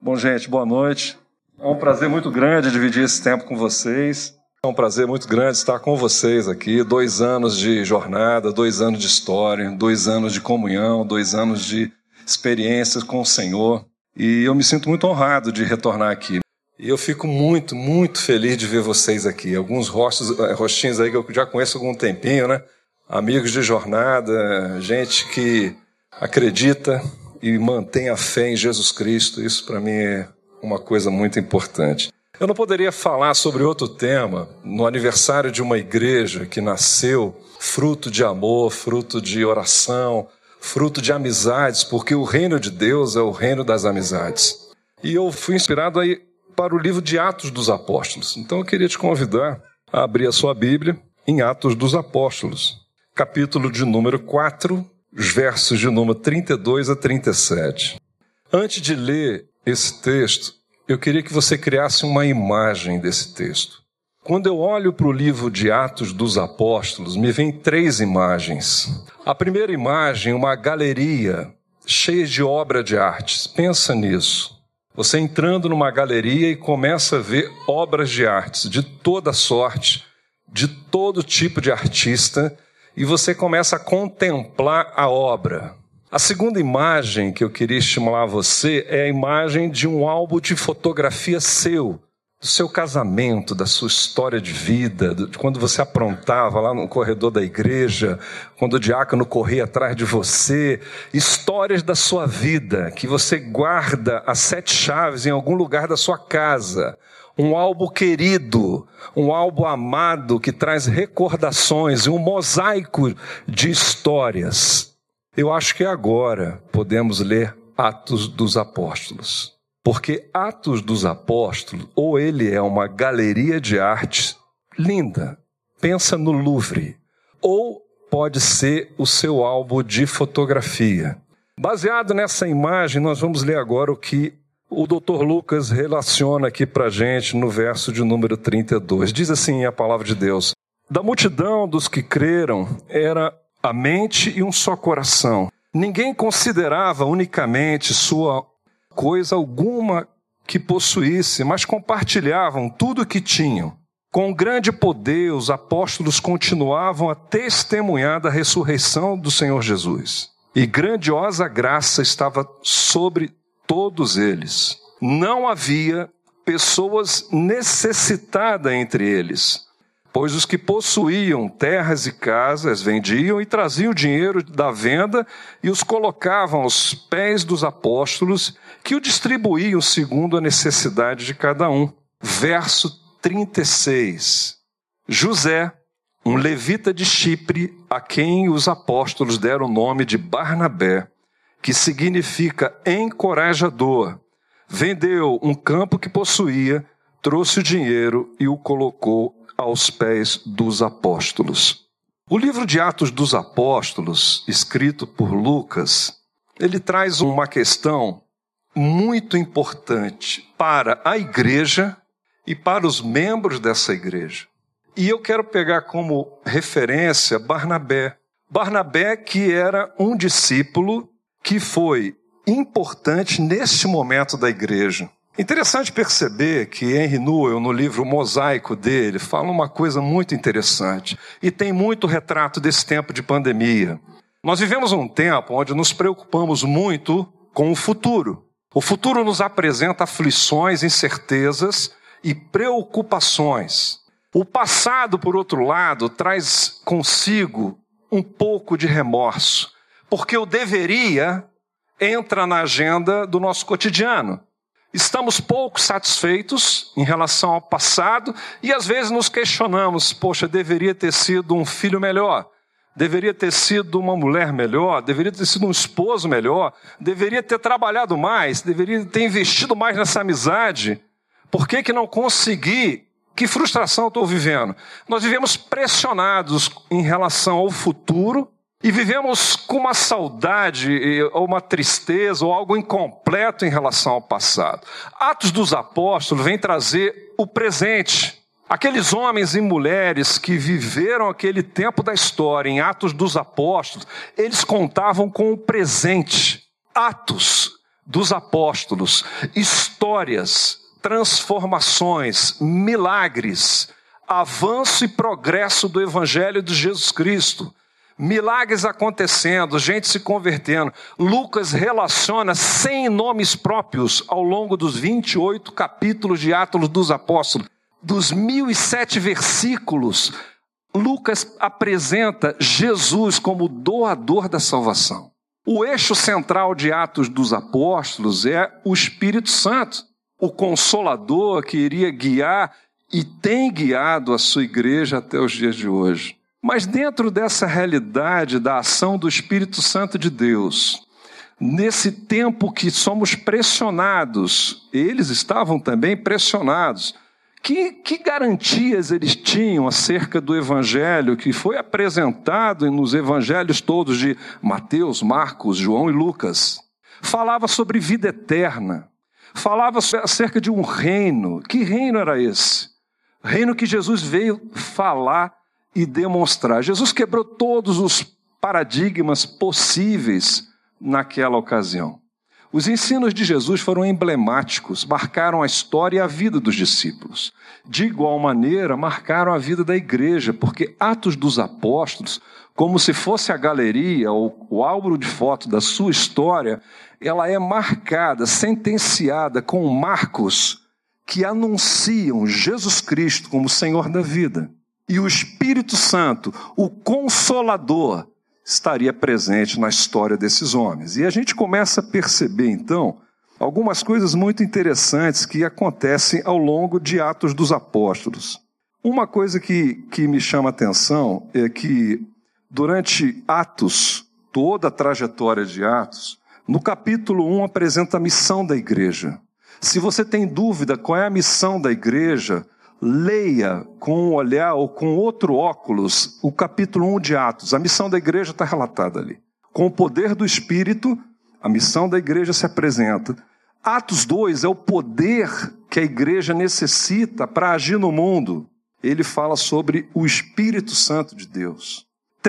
Bom, gente, boa noite. É um prazer muito grande dividir esse tempo com vocês. É um prazer muito grande estar com vocês aqui. 2 anos de jornada, 2 anos de história, 2 anos de comunhão, 2 anos de experiências com o Senhor. E eu me sinto muito honrado de retornar aqui. E eu fico muito, muito feliz de ver vocês aqui. Alguns rostinhos aí que eu já conheço há algum tempinho, né? Amigos de jornada, gente que acredita e mantém a fé em Jesus Cristo. Isso para mim é uma coisa muito importante. Eu não poderia falar sobre outro tema no aniversário de uma igreja que nasceu fruto de amor, fruto de oração, fruto de amizades, porque o reino de Deus é o reino das amizades. E eu fui inspirado aí para o livro de Atos dos Apóstolos. Então eu queria te convidar a abrir a sua Bíblia em Atos dos Apóstolos, capítulo de número 4, os versos de número 32 a 37. Antes de ler esse texto, eu queria que você criasse uma imagem desse texto. Quando eu olho para o livro de Atos dos Apóstolos, me vêm 3 imagens. A primeira imagem, uma galeria cheia de obra de artes. Pensa nisso. Você entrando numa galeria e começa a ver obras de artes de toda sorte, de todo tipo de artista, e você começa a contemplar a obra. A segunda imagem que eu queria estimular você é a imagem de um álbum de fotografia seu, do seu casamento, da sua história de vida, de quando você aprontava lá no corredor da igreja, quando o diácono corria atrás de você, histórias da sua vida que você guarda as 7 chaves em algum lugar da sua casa. Um álbum querido, um álbum amado que traz recordações, um mosaico de histórias. Eu acho que agora podemos ler Atos dos Apóstolos. Porque Atos dos Apóstolos, ou ele é uma galeria de arte linda, pensa no Louvre, ou pode ser o seu álbum de fotografia. Baseado nessa imagem, nós vamos ler agora o que o Dr. Lucas relaciona aqui para a gente no verso de número 32. Diz assim a palavra de Deus: da multidão dos que creram era a mente e um só coração. Ninguém considerava unicamente sua coisa alguma que possuísse, mas compartilhavam tudo o que tinham. Com grande poder, os apóstolos continuavam a testemunhar da ressurreição do Senhor Jesus. E grandiosa graça estava sobre todos eles. Não havia pessoas necessitadas entre eles, pois os que possuíam terras e casas vendiam e traziam o dinheiro da venda e os colocavam aos pés dos apóstolos, que o distribuíam segundo a necessidade de cada um. Verso 36. José, um levita de Chipre, a quem os apóstolos deram o nome de Barnabé, que significa encorajador, vendeu um campo que possuía, trouxe o dinheiro e o colocou aos pés dos apóstolos. O livro de Atos dos Apóstolos, escrito por Lucas, ele traz uma questão muito importante para a igreja e para os membros dessa igreja. E eu quero pegar como referência Barnabé. Barnabé, que era um discípulo que foi importante neste momento da igreja. Interessante perceber que Henry Newell, no livro Mosaico dele, fala uma coisa muito interessante. E tem muito retrato desse tempo de pandemia. Nós vivemos um tempo onde nos preocupamos muito com o futuro. O futuro nos apresenta aflições, incertezas e preocupações. O passado, por outro lado, traz consigo um pouco de remorso. Porque o deveria entra na agenda do nosso cotidiano. Estamos pouco satisfeitos em relação ao passado e às vezes nos questionamos, poxa, deveria ter sido um filho melhor, deveria ter sido uma mulher melhor, deveria ter sido um esposo melhor, deveria ter trabalhado mais, deveria ter investido mais nessa amizade. Por que não consegui? Que frustração eu estou vivendo? Nós vivemos pressionados em relação ao futuro e vivemos com uma saudade, ou uma tristeza, ou algo incompleto em relação ao passado. Atos dos Apóstolos vem trazer o presente. Aqueles homens e mulheres que viveram aquele tempo da história, em Atos dos Apóstolos, eles contavam com o presente. Atos dos apóstolos, histórias, transformações, milagres, avanço e progresso do Evangelho de Jesus Cristo. Milagres acontecendo, gente se convertendo. Lucas relaciona 100 nomes próprios ao longo dos 28 capítulos de Atos dos Apóstolos. Dos 1007 versículos, Lucas apresenta Jesus como doador da salvação. O eixo central de Atos dos Apóstolos é o Espírito Santo, o Consolador que iria guiar e tem guiado a sua igreja até os dias de hoje. Mas dentro dessa realidade da ação do Espírito Santo de Deus, nesse tempo que somos pressionados, eles estavam também pressionados, que garantias eles tinham acerca do Evangelho que foi apresentado nos Evangelhos todos de Mateus, Marcos, João e Lucas? Falava sobre vida eterna, falava acerca de um reino. Que reino era esse? Reino que Jesus veio falar e demonstrar. Jesus quebrou todos os paradigmas possíveis naquela ocasião. Os ensinos de Jesus foram emblemáticos, marcaram a história e a vida dos discípulos. De igual maneira, marcaram a vida da igreja, porque Atos dos Apóstolos, como se fosse a galeria ou o álbum de foto da sua história, ela é marcada, sentenciada com marcos que anunciam Jesus Cristo como Senhor da vida. E o Espírito Santo, o Consolador, estaria presente na história desses homens. E a gente começa a perceber, então, algumas coisas muito interessantes que acontecem ao longo de Atos dos Apóstolos. Uma coisa que me chama a atenção é que, durante Atos, toda a trajetória de Atos, no capítulo 1 apresenta a missão da igreja. Se você tem dúvida qual é a missão da igreja, leia com um olhar ou com outro óculos o capítulo 1 de Atos. A missão da igreja está relatada ali. Com o poder do Espírito, a missão da igreja se apresenta. Atos 2 é o poder que a igreja necessita para agir no mundo. Ele fala sobre o Espírito Santo de Deus.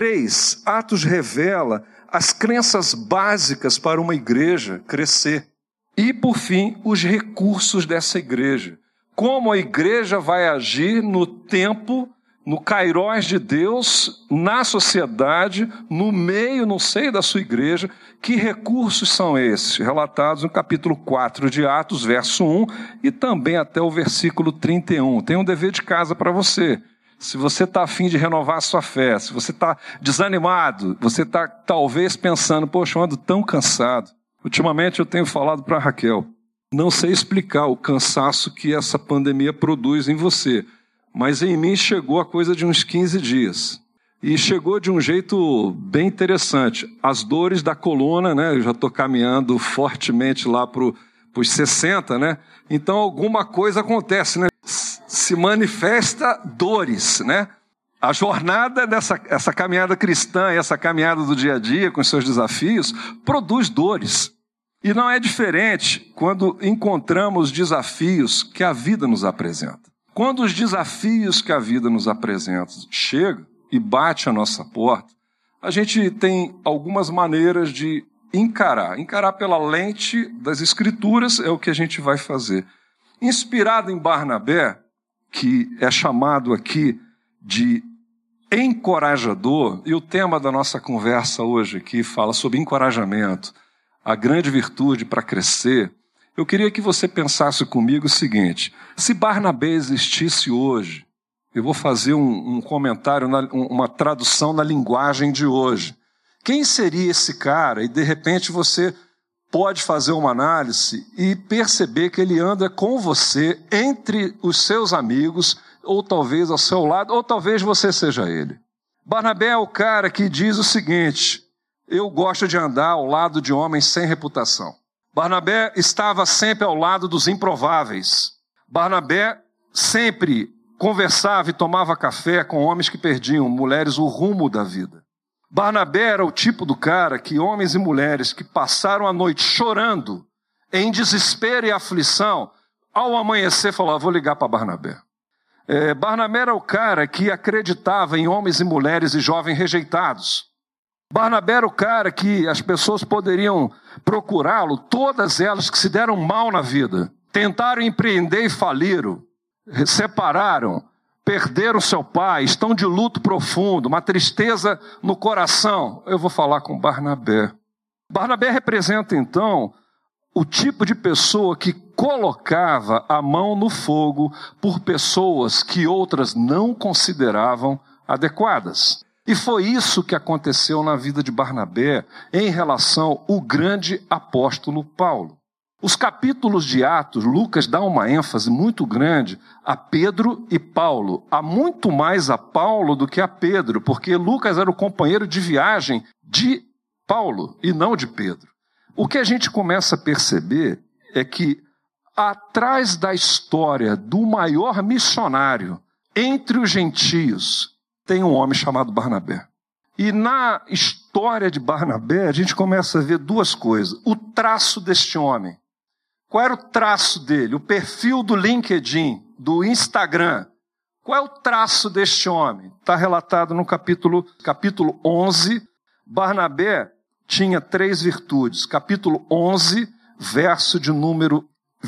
3, Atos revela as crenças básicas para uma igreja crescer. E, por fim, os recursos dessa igreja. Como a igreja vai agir no tempo, no kairós de Deus, na sociedade, no meio, no seio da sua igreja. Que recursos são esses? Relatados no capítulo 4 de Atos, verso 1, e também até o versículo 31. Tem um dever de casa para você. Se você está a fim de renovar a sua fé, se você está desanimado, você está talvez pensando, poxa, eu ando tão cansado. Ultimamente eu tenho falado para a Raquel, não sei explicar o cansaço que essa pandemia produz em você, mas em mim chegou a coisa de uns 15 dias. E chegou de um jeito bem interessante. As dores da coluna, né? Eu já estou caminhando fortemente lá para os 60, né? Então alguma coisa acontece, né? Se manifesta dores, né? A jornada essa caminhada cristã, essa caminhada do dia a dia com os seus desafios, produz dores. E não é diferente quando encontramos desafios que a vida nos apresenta. Quando os desafios que a vida nos apresenta chegam e bate à nossa porta, a gente tem algumas maneiras de encarar. Encarar pela lente das Escrituras é o que a gente vai fazer. Inspirado em Barnabé, que é chamado aqui de encorajador, e o tema da nossa conversa hoje aqui fala sobre encorajamento, a grande virtude para crescer. Eu queria que você pensasse comigo o seguinte: se Barnabé existisse hoje, eu vou fazer um comentário, uma tradução na linguagem de hoje. Quem seria esse cara? E de repente você pode fazer uma análise e perceber que ele anda com você entre os seus amigos, ou talvez ao seu lado, ou talvez você seja ele. Barnabé é o cara que diz o seguinte: eu gosto de andar ao lado de homens sem reputação. Barnabé estava sempre ao lado dos improváveis. Barnabé sempre conversava e tomava café com homens que perdiam, mulheres, o rumo da vida. Barnabé era o tipo do cara que homens e mulheres que passaram a noite chorando, em desespero e aflição, ao amanhecer falavam, vou ligar para Barnabé. Barnabé era o cara que acreditava em homens e mulheres e jovens rejeitados. Barnabé era o cara que as pessoas poderiam procurá-lo, todas elas que se deram mal na vida, tentaram empreender e faliram, separaram, perderam seu pai, estão de luto profundo, uma tristeza no coração. Eu vou falar com Barnabé. Barnabé representa, então, o tipo de pessoa que colocava a mão no fogo por pessoas que outras não consideravam adequadas. E foi isso que aconteceu na vida de Barnabé em relação ao grande apóstolo Paulo. Os capítulos de Atos, Lucas dá uma ênfase muito grande a Pedro e Paulo. Há muito mais a Paulo do que a Pedro, porque Lucas era o companheiro de viagem de Paulo e não de Pedro. O que a gente começa a perceber é que atrás da história do maior missionário entre os gentios, tem um homem chamado Barnabé. E na história de Barnabé, a gente começa a ver duas coisas. O traço deste homem. Qual era o traço dele? O perfil do LinkedIn, do Instagram. Qual é o traço deste homem? Está relatado no capítulo 11. Barnabé tinha 3 virtudes. Capítulo 11, verso de número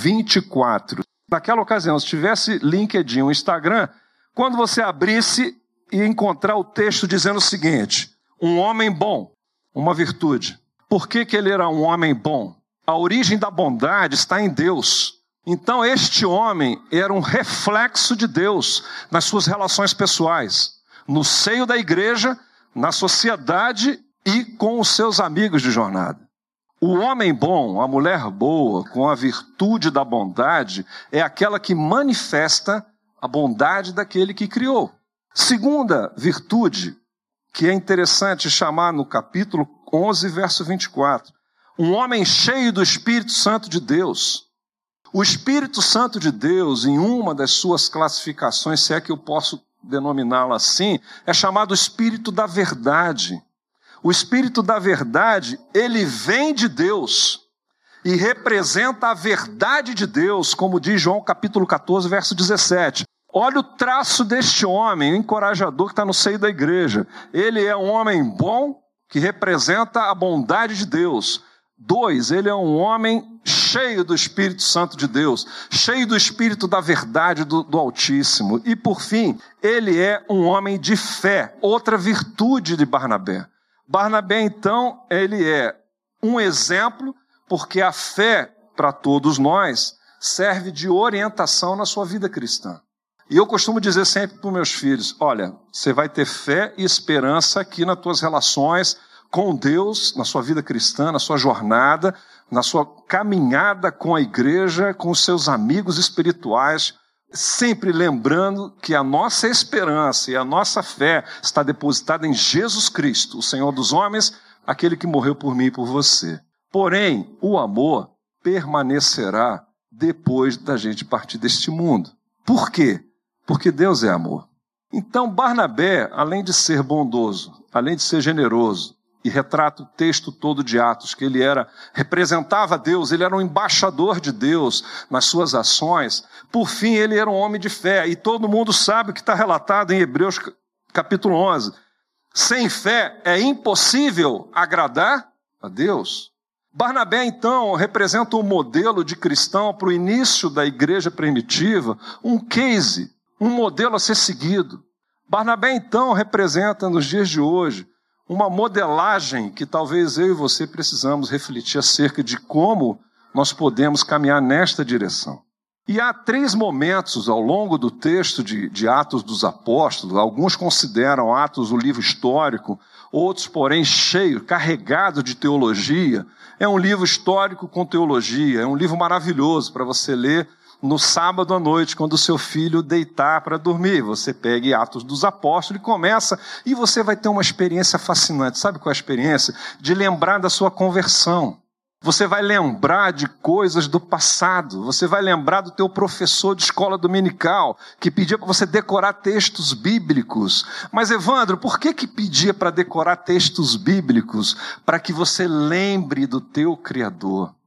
24. Naquela ocasião, se tivesse LinkedIn, o Instagram, quando você abrisse e encontrar o texto dizendo o seguinte: um homem bom, uma virtude. Por que ele era um homem bom? A origem da bondade está em Deus. Então este homem era um reflexo de Deus nas suas relações pessoais, no seio da igreja, na sociedade e com os seus amigos de jornada. O homem bom, a mulher boa, com a virtude da bondade, é aquela que manifesta a bondade daquele que criou. Segunda virtude, que é interessante chamar no capítulo 11, verso 24. Um homem cheio do Espírito Santo de Deus. O Espírito Santo de Deus, em uma das suas classificações, se é que eu posso denominá-lo assim, é chamado Espírito da Verdade. O Espírito da Verdade, ele vem de Deus e representa a verdade de Deus, como diz João capítulo 14, verso 17. Olha o traço deste homem, o encorajador que está no seio da igreja. Ele é um homem bom, que representa a bondade de Deus. 2, ele é um homem cheio do Espírito Santo de Deus, cheio do Espírito da verdade do Altíssimo. E por fim, ele é um homem de fé, outra virtude de Barnabé. Barnabé, então, ele é um exemplo, porque a fé, para todos nós, serve de orientação na sua vida cristã. E eu costumo dizer sempre para os meus filhos: olha, você vai ter fé e esperança aqui nas tuas relações com Deus, na sua vida cristã, na sua jornada, na sua caminhada com a igreja, com os seus amigos espirituais, sempre lembrando que a nossa esperança e a nossa fé está depositada em Jesus Cristo, o Senhor dos homens, aquele que morreu por mim e por você. Porém, o amor permanecerá depois da gente partir deste mundo. Por quê? Porque Deus é amor. Então, Barnabé, além de ser bondoso, além de ser generoso, e retrata o texto todo de Atos, que ele representava Deus, ele era um embaixador de Deus nas suas ações. Por fim, ele era um homem de fé, e todo mundo sabe o que está relatado em Hebreus capítulo 11. Sem fé é impossível agradar a Deus. Barnabé, então, representa um modelo de cristão para o início da igreja primitiva, um case, um modelo a ser seguido. Barnabé, então, representa nos dias de hoje uma modelagem que talvez eu e você precisamos refletir acerca de como nós podemos caminhar nesta direção. E há 3 momentos ao longo do texto de Atos dos Apóstolos. Alguns consideram Atos o livro histórico, outros, porém, cheio, carregado de teologia. É um livro histórico com teologia, é um livro maravilhoso para você ler no sábado à noite, quando o seu filho deitar para dormir. Você pega Atos dos Apóstolos e começa, e você vai ter uma experiência fascinante. Sabe qual é a experiência? De lembrar da sua conversão. Você vai lembrar de coisas do passado. Você vai lembrar do teu professor de escola dominical, que pedia para você decorar textos bíblicos. Mas, Evandro, por que pedia para decorar textos bíblicos? Para que você lembre do teu Criador.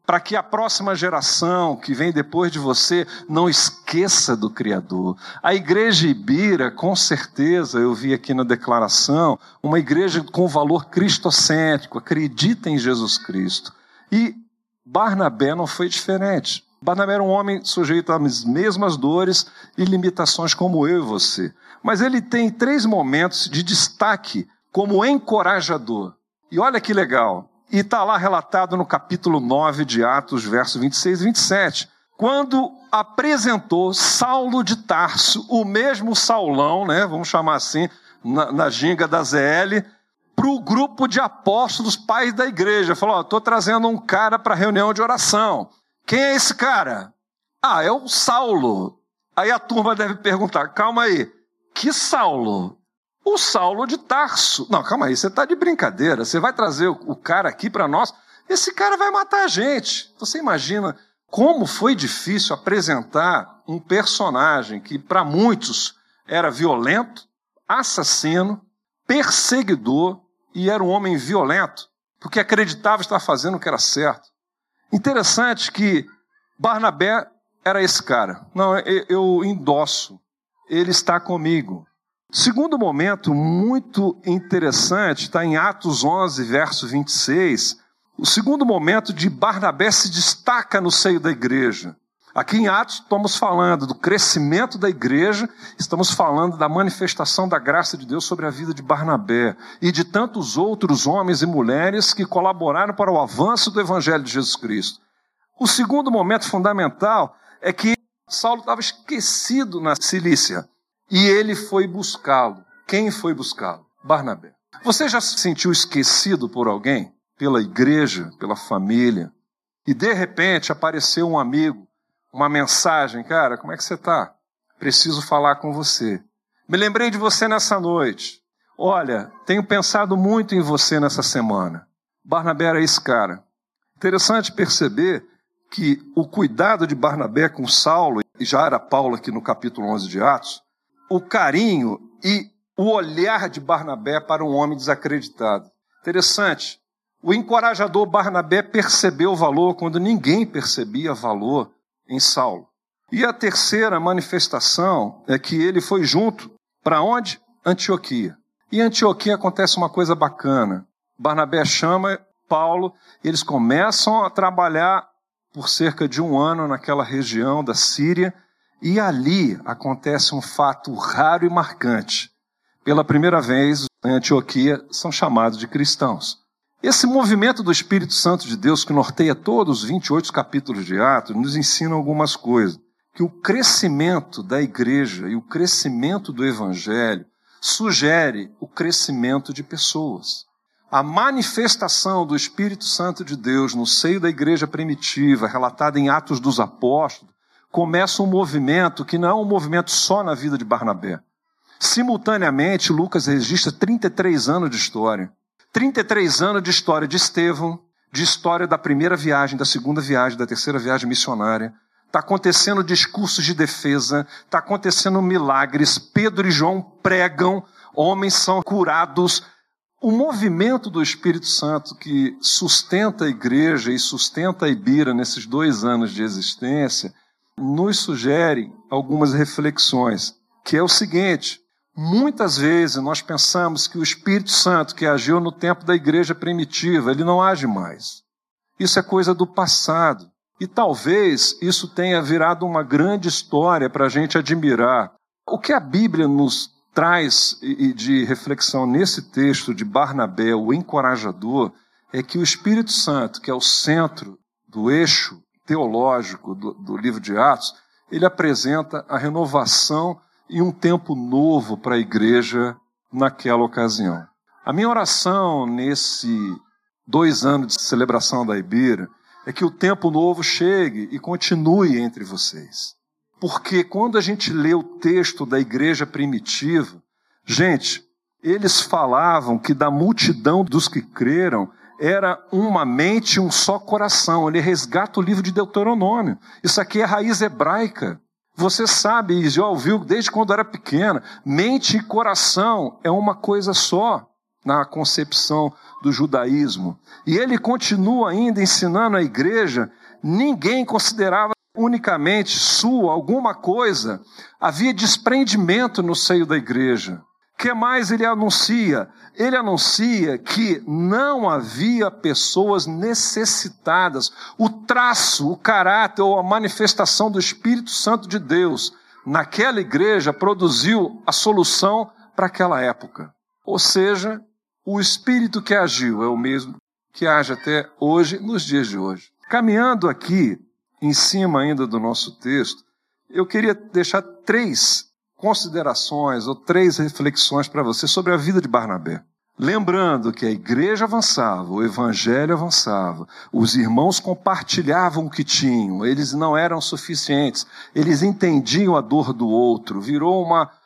para que a próxima geração que vem depois de você não esqueça do Criador. A igreja Ibira, com certeza, eu vi aqui na declaração, uma igreja com valor cristocêntrico, acredita em Jesus Cristo. E Barnabé não foi diferente. Barnabé era um homem sujeito às mesmas dores e limitações como eu e você. Mas ele tem 3 momentos de destaque como encorajador. E olha que legal. E está lá relatado no capítulo 9 de Atos, versos 26 e 27. Quando apresentou Saulo de Tarso, o mesmo Saulão, né, vamos chamar assim, na ginga da ZL, para o grupo de apóstolos pais da igreja. Falou, estou trazendo um cara para a reunião de oração. Quem é esse cara? Ah, é o Saulo. Aí a turma deve perguntar, calma aí, que Saulo? O Saulo de Tarso. Não, calma aí, você está de brincadeira. Você vai trazer o cara aqui para nós? Esse cara vai matar a gente. Você imagina como foi difícil apresentar um personagem que para muitos era violento, assassino, perseguidor e era um homem violento, porque acreditava estar fazendo o que era certo. Interessante que Barnabé era esse cara. Não, eu endosso. Ele está comigo. Segundo momento muito interessante, está em Atos 11, verso 26. O segundo momento de Barnabé se destaca no seio da igreja. Aqui em Atos estamos falando do crescimento da igreja, estamos falando da manifestação da graça de Deus sobre a vida de Barnabé e de tantos outros homens e mulheres que colaboraram para o avanço do Evangelho de Jesus Cristo. O segundo momento fundamental é que Saulo estava esquecido na Cilícia. E ele foi buscá-lo. Quem foi buscá-lo? Barnabé. Você já se sentiu esquecido por alguém? Pela igreja, pela família? E de repente apareceu um amigo, uma mensagem, cara, como é que você está? Preciso falar com você. Me lembrei de você nessa noite. Olha, tenho pensado muito em você nessa semana. Barnabé era esse cara. Interessante perceber que o cuidado de Barnabé com Saulo, e já era Paulo aqui no capítulo 11 de Atos, o carinho e o olhar de Barnabé para um homem desacreditado. Interessante. O encorajador Barnabé percebeu o valor quando ninguém percebia valor em Saulo. E a terceira manifestação é que ele foi junto. Para onde? Antioquia. E em Antioquia acontece uma coisa bacana. Barnabé chama Paulo, eles começam a trabalhar por cerca de 1 ano naquela região da Síria. E ali acontece um fato raro e marcante. Pela primeira vez, em Antioquia, são chamados de cristãos. Esse movimento do Espírito Santo de Deus, que norteia todos os 28 capítulos de Atos, nos ensina algumas coisas. Que o crescimento da igreja e o crescimento do evangelho sugere o crescimento de pessoas. A manifestação do Espírito Santo de Deus no seio da igreja primitiva, relatada em Atos dos Apóstolos, começa um movimento que não é um movimento só na vida de Barnabé. Simultaneamente, Lucas registra 33 anos de história. 33 anos de história de Estevão, de história da primeira viagem, da segunda viagem, da terceira viagem missionária. Está acontecendo discursos de defesa, está acontecendo milagres. Pedro e João pregam, homens são curados. O movimento do Espírito Santo que sustenta a igreja e sustenta a Ibira nesses 2 anos de existência nos sugere algumas reflexões, que é o seguinte: muitas vezes nós pensamos que o Espírito Santo que agiu no tempo da igreja primitiva, ele não age mais. Isso é coisa do passado. E talvez isso tenha virado uma grande história para a gente admirar. O que a Bíblia nos traz de reflexão nesse texto de Barnabé, o encorajador, é que o Espírito Santo, que é o centro do eixo teológico do livro de Atos, ele apresenta a renovação e um tempo novo para a igreja naquela ocasião. A minha oração nesse 2 anos de celebração da Ibira é que o tempo novo chegue e continue entre vocês. Porque quando a gente lê o texto da igreja primitiva, gente, eles falavam que da multidão dos que creram era uma mente e um só coração. Ele resgata o livro de Deuteronômio. Isso aqui é raiz hebraica. Você sabe e já ouviu desde quando era pequena. Mente e coração é uma coisa só. na concepção do judaísmo. E ele continua ainda ensinando a igreja, ninguém considerava unicamente sua alguma coisa, havia desprendimento no seio da igreja. O que mais ele anuncia? Ele anuncia que não havia pessoas necessitadas. O traço, o caráter ou a manifestação do Espírito Santo de Deus naquela igreja produziu a solução para aquela época. Ou seja, o Espírito que agiu é o mesmo que age até hoje, nos dias de hoje. Caminhando aqui, em cima ainda do nosso texto, eu queria deixar 3 considerações ou 3 reflexões para você sobre a vida de Barnabé. Lembrando que a igreja avançava, o evangelho avançava, os irmãos compartilhavam o que tinham, eles não eram suficientes, eles entendiam a dor do outro, virou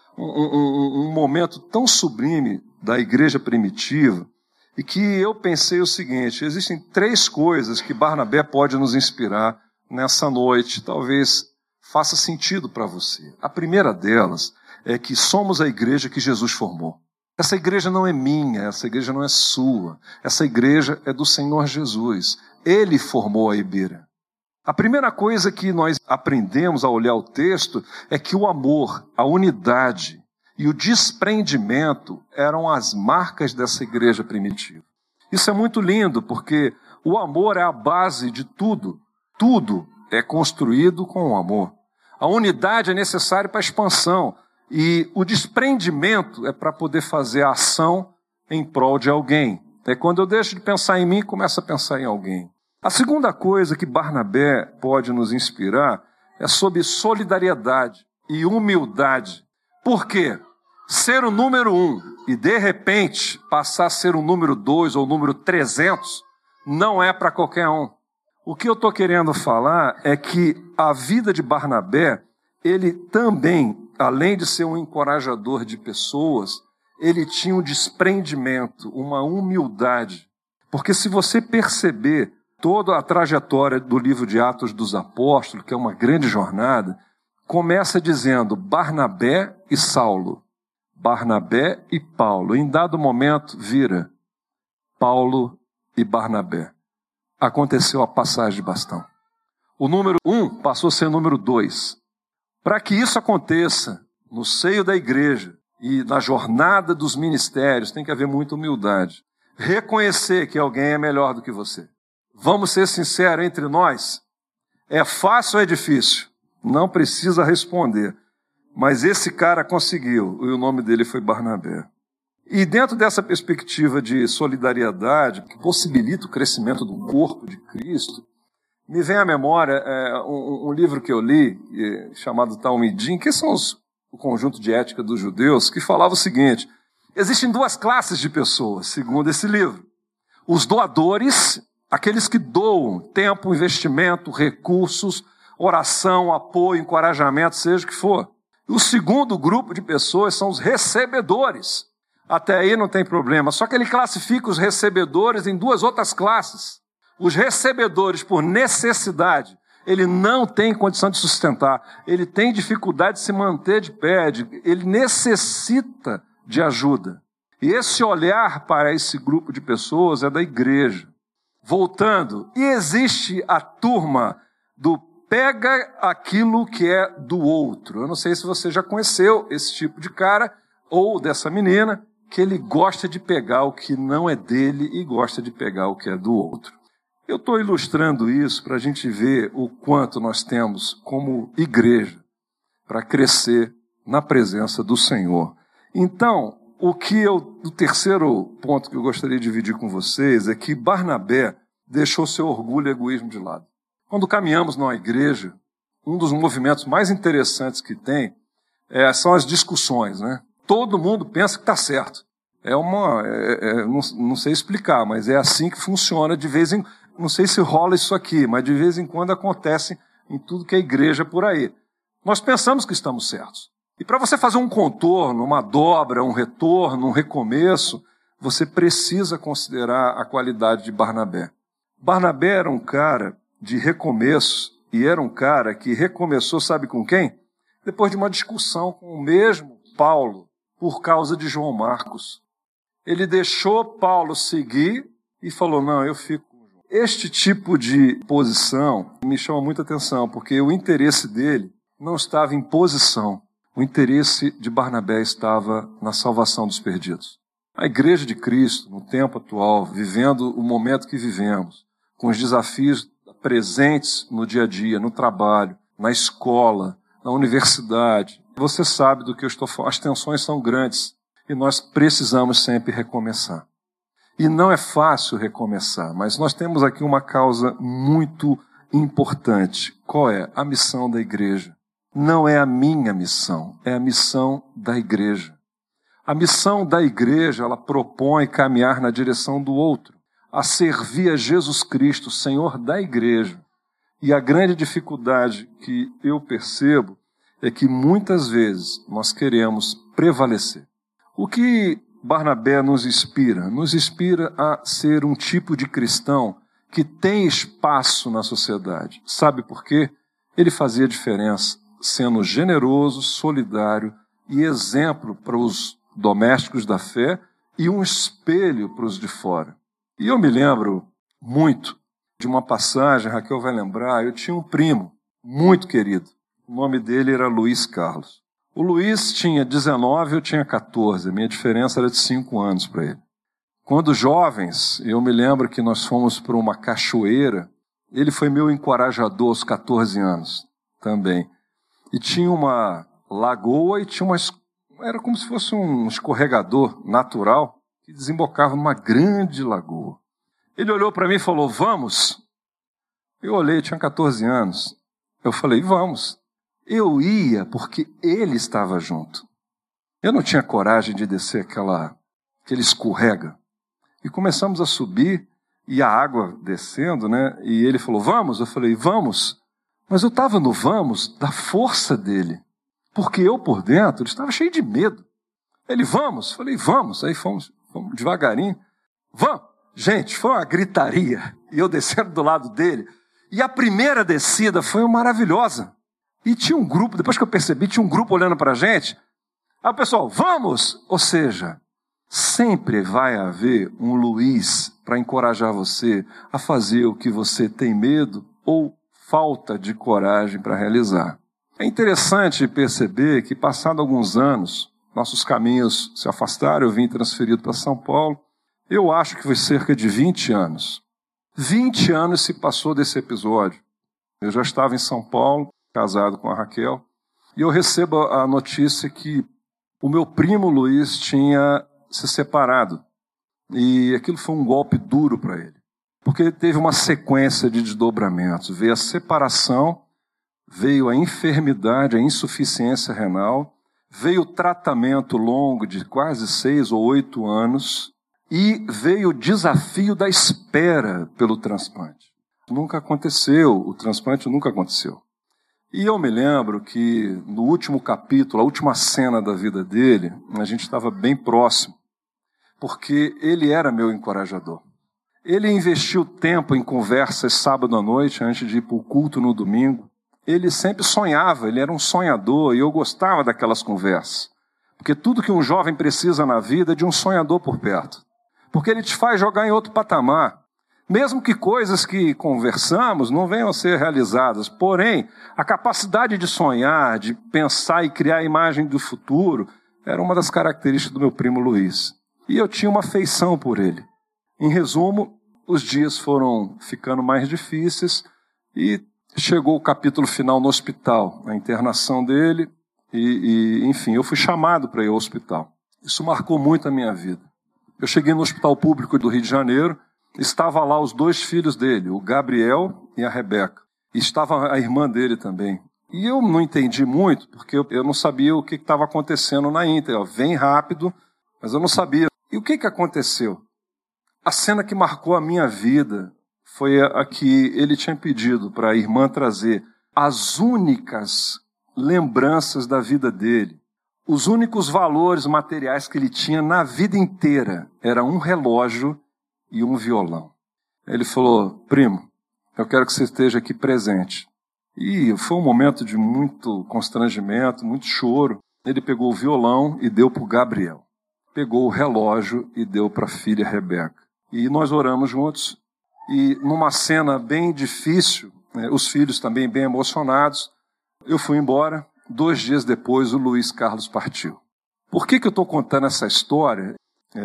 um momento tão sublime da igreja primitiva, e que eu pensei o seguinte: existem 3 coisas que Barnabé pode nos inspirar nessa noite, talvez faça sentido para você. A primeira delas é que somos a igreja que Jesus formou. Essa igreja não é minha, essa igreja não é sua, essa igreja é do Senhor Jesus. Ele formou a Ibeira. A primeira coisa que nós aprendemos ao olhar o texto é que o amor, a unidade e o desprendimento eram as marcas dessa igreja primitiva. Isso é muito lindo, porque o amor é a base de tudo. Tudo é construído com o amor. A unidade é necessária para a expansão. E o desprendimento é para poder fazer a ação em prol de alguém. É quando eu deixo de pensar em mim e começo a pensar em alguém. A segunda coisa que Barnabé pode nos inspirar é sobre solidariedade e humildade. Por quê? Ser o número 1 e de repente passar a ser o número 2 ou o número 300 não é para qualquer um. O que eu estou querendo falar é que a vida de Barnabé, ele também, além de ser um encorajador de pessoas, ele tinha um desprendimento, uma humildade. Porque se você perceber toda a trajetória do livro de Atos dos Apóstolos, que é uma grande jornada, começa dizendo Barnabé e Saulo, Barnabé e Paulo. Em dado momento vira Paulo e Barnabé. Aconteceu a passagem de bastão. O número 1 passou a ser o número 2. Para que isso aconteça no seio da igreja e na jornada dos ministérios, tem que haver muita humildade. Reconhecer que alguém é melhor do que você. Vamos ser sinceros entre nós? É fácil ou é difícil? Não precisa responder. Mas esse cara conseguiu, e o nome dele foi Barnabé. E dentro dessa perspectiva de solidariedade, que possibilita o crescimento do corpo de Cristo, me vem à memória um livro que eu li, chamado Talmidim, que são o conjunto de ética dos judeus, que falava o seguinte: existem 2 classes de pessoas, segundo esse livro. Os doadores, aqueles que doam tempo, investimento, recursos, oração, apoio, encorajamento, seja o que for. O segundo grupo de pessoas são os recebedores. Até aí não tem problema, só que ele classifica os recebedores em 2 outras classes. Os recebedores, por necessidade, ele não tem condição de sustentar, ele tem dificuldade de se manter de pé, ele necessita de ajuda. E esse olhar para esse grupo de pessoas é da igreja. Voltando, e existe a turma do pega aquilo que é do outro. Eu não sei se você já conheceu esse tipo de cara ou dessa menina, que ele gosta de pegar o que não é dele e gosta de pegar o que é do outro. Eu estou ilustrando isso para a gente ver o quanto nós temos como igreja para crescer na presença do Senhor. Então, o terceiro ponto que eu gostaria de dividir com vocês é que Barnabé deixou seu orgulho e egoísmo de lado. Quando caminhamos numa igreja, um dos movimentos mais interessantes que tem são as discussões, né? Todo mundo pensa que está certo. Não sei explicar, mas é assim que funciona de vez em... Não sei se rola isso aqui, mas de vez em quando acontece em tudo que é igreja por aí. Nós pensamos que estamos certos. E para você fazer um contorno, uma dobra, um retorno, um recomeço, você precisa considerar a qualidade de Barnabé. Barnabé era um cara de recomeço, e era um cara que recomeçou, sabe com quem? Depois de uma discussão com o mesmo Paulo, por causa de João Marcos. Ele deixou Paulo seguir e falou, não, eu fico. Este tipo de posição me chama muita atenção, porque o interesse dele não estava em posição. O interesse de Barnabé estava na salvação dos perdidos. A Igreja de Cristo, no tempo atual, vivendo o momento que vivemos, com os desafios presentes no dia a dia, no trabalho, na escola, na universidade, você sabe do que eu estou falando. As tensões são grandes e nós precisamos sempre recomeçar. E não é fácil recomeçar, mas nós temos aqui uma causa muito importante. Qual é? A missão da igreja. Não é a minha missão, é a missão da igreja. A missão da igreja, ela propõe caminhar na direção do outro, a servir a Jesus Cristo, Senhor da igreja. E a grande dificuldade que eu percebo é que muitas vezes nós queremos prevalecer. O que Barnabé nos inspira a ser um tipo de cristão que tem espaço na sociedade. Sabe por quê? Ele fazia diferença, sendo generoso, solidário e exemplo para os domésticos da fé e um espelho para os de fora. E eu me lembro muito de uma passagem, Raquel vai lembrar, eu tinha um primo muito querido, o nome dele era Luiz Carlos. O Luiz tinha 19, eu tinha 14, a minha diferença era de 5 anos para ele. Quando jovens, eu me lembro que nós fomos para uma cachoeira, ele foi meu encorajador aos 14 anos também. E tinha uma lagoa e tinha era como se fosse um escorregador natural que desembocava numa grande lagoa. Ele olhou para mim e falou, vamos? Eu olhei, tinha 14 anos. Eu falei, vamos. Eu ia porque ele estava junto. Eu não tinha coragem de descer aquele escorrega. E começamos a subir e a água descendo, né? E ele falou, vamos? Eu falei, vamos. Mas eu estava no vamos da força dele. Porque eu por dentro estava cheio de medo. Ele, vamos? Eu falei, vamos. Aí fomos devagarinho. Vamos. Gente, foi uma gritaria. E eu descendo do lado dele. E a primeira descida foi maravilhosa. E tinha um grupo, depois que eu percebi, tinha um grupo olhando para a gente. Aí o pessoal, vamos! Ou seja, sempre vai haver um Luiz para encorajar você a fazer o que você tem medo ou falta de coragem para realizar. É interessante perceber que, passado alguns anos, nossos caminhos se afastaram, eu vim transferido para São Paulo. Eu acho que foi cerca de 20 anos. 20 anos se passou desse episódio. Eu já estava em São Paulo, casado com a Raquel, e eu recebo a notícia que o meu primo Luiz tinha se separado. E aquilo foi um golpe duro para ele, porque teve uma sequência de desdobramentos. Veio a separação, veio a enfermidade, a insuficiência renal, veio o tratamento longo de quase 6 ou 8 anos, e veio o desafio da espera pelo transplante. Nunca aconteceu, o transplante nunca aconteceu. E eu me lembro que no último capítulo, a última cena da vida dele, a gente estava bem próximo, porque ele era meu encorajador. Ele investiu tempo em conversas sábado à noite, antes de ir para o culto no domingo. Ele sempre sonhava, ele era um sonhador, e eu gostava daquelas conversas. Porque tudo que um jovem precisa na vida é de um sonhador por perto. Porque ele te faz jogar em outro patamar. Mesmo que coisas que conversamos não venham a ser realizadas, porém, a capacidade de sonhar, de pensar e criar a imagem do futuro, era uma das características do meu primo Luiz. E eu tinha uma afeição por ele. Em resumo, os dias foram ficando mais difíceis e chegou o capítulo final no hospital, a internação dele, enfim, eu fui chamado para ir ao hospital. Isso marcou muito a minha vida. Eu cheguei no Hospital Público do Rio de Janeiro, estava lá os 2 filhos dele, o Gabriel e a Rebeca. E estava a irmã dele também. E eu não entendi muito, porque eu não sabia o que estava acontecendo na íntegra. Vem rápido, mas eu não sabia. E o que aconteceu? A cena que marcou a minha vida foi a que ele tinha pedido para a irmã trazer as únicas lembranças da vida dele. Os únicos valores materiais que ele tinha na vida inteira era um relógio e um violão. Ele falou, primo, eu quero que você esteja aqui presente. E foi um momento de muito constrangimento, muito choro. Ele pegou o violão e deu para o Gabriel. pegou o relógio e deu para a filha Rebeca. E nós oramos juntos, e numa cena bem difícil, os filhos também bem emocionados, eu fui embora. 2 dias depois, o Luiz Carlos partiu. Por que eu estou contando essa história?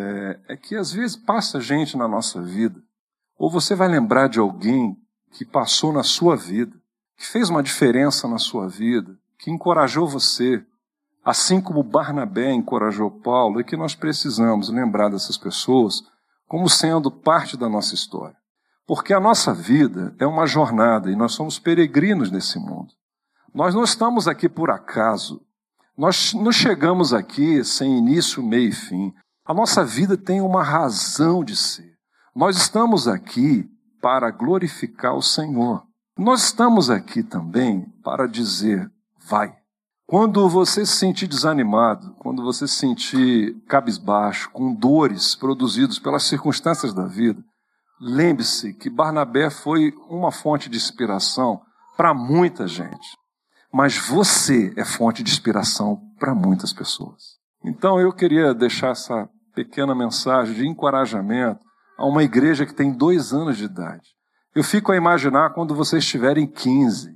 É que às vezes passa gente na nossa vida, ou você vai lembrar de alguém que passou na sua vida, que fez uma diferença na sua vida, que encorajou você, assim como Barnabé encorajou Paulo, e que nós precisamos lembrar dessas pessoas como sendo parte da nossa história. Porque a nossa vida é uma jornada e nós somos peregrinos nesse mundo. Nós não estamos aqui por acaso. Nós não chegamos aqui sem início, meio e fim. A nossa vida tem uma razão de ser. Nós estamos aqui para glorificar o Senhor. Nós estamos aqui também para dizer, vai. Quando você se sentir desanimado, quando você se sentir cabisbaixo, com dores produzidas pelas circunstâncias da vida, lembre-se que Barnabé foi uma fonte de inspiração para muita gente. Mas você é fonte de inspiração para muitas pessoas. Então eu queria deixar essa pequena mensagem de encorajamento a uma igreja que tem 2 anos de idade. Eu fico a imaginar quando vocês tiverem 15,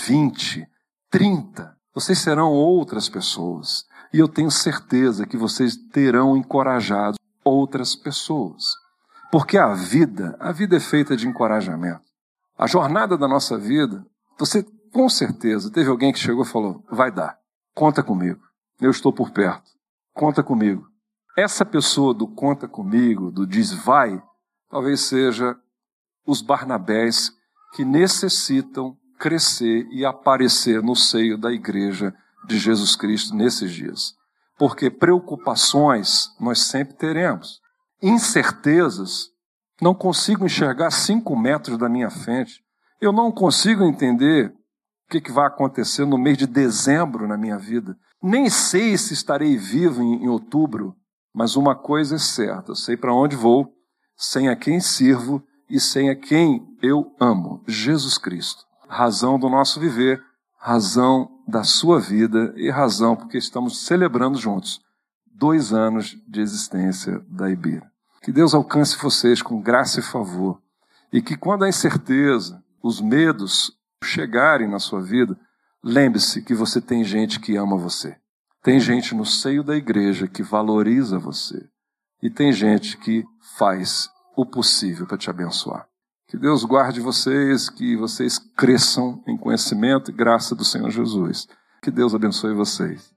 20, 30, vocês serão outras pessoas. E eu tenho certeza que vocês terão encorajado outras pessoas. Porque a vida é feita de encorajamento. A jornada da nossa vida, você com certeza teve alguém que chegou e falou, vai dar, conta comigo, eu estou por perto, conta comigo. Essa pessoa do conta comigo, do diz vai, talvez seja os Barnabés que necessitam crescer e aparecer no seio da igreja de Jesus Cristo nesses dias. Porque preocupações nós sempre teremos. Incertezas, não consigo enxergar 5 metros da minha frente. Eu não consigo entender o que vai acontecer no mês de dezembro na minha vida. Nem sei se estarei vivo em outubro, mas uma coisa é certa, eu sei para onde vou, sei a quem sirvo e sei a quem eu amo, Jesus Cristo. Razão do nosso viver, razão da sua vida e razão porque estamos celebrando juntos 2 anos de existência da Ibira. Que Deus alcance vocês com graça e favor e que quando a incerteza, os medos chegarem na sua vida, lembre-se que você tem gente que ama você. Tem gente no seio da igreja que valoriza você. E tem gente que faz o possível para te abençoar. Que Deus guarde vocês, que vocês cresçam em conhecimento e graça do Senhor Jesus. Que Deus abençoe vocês.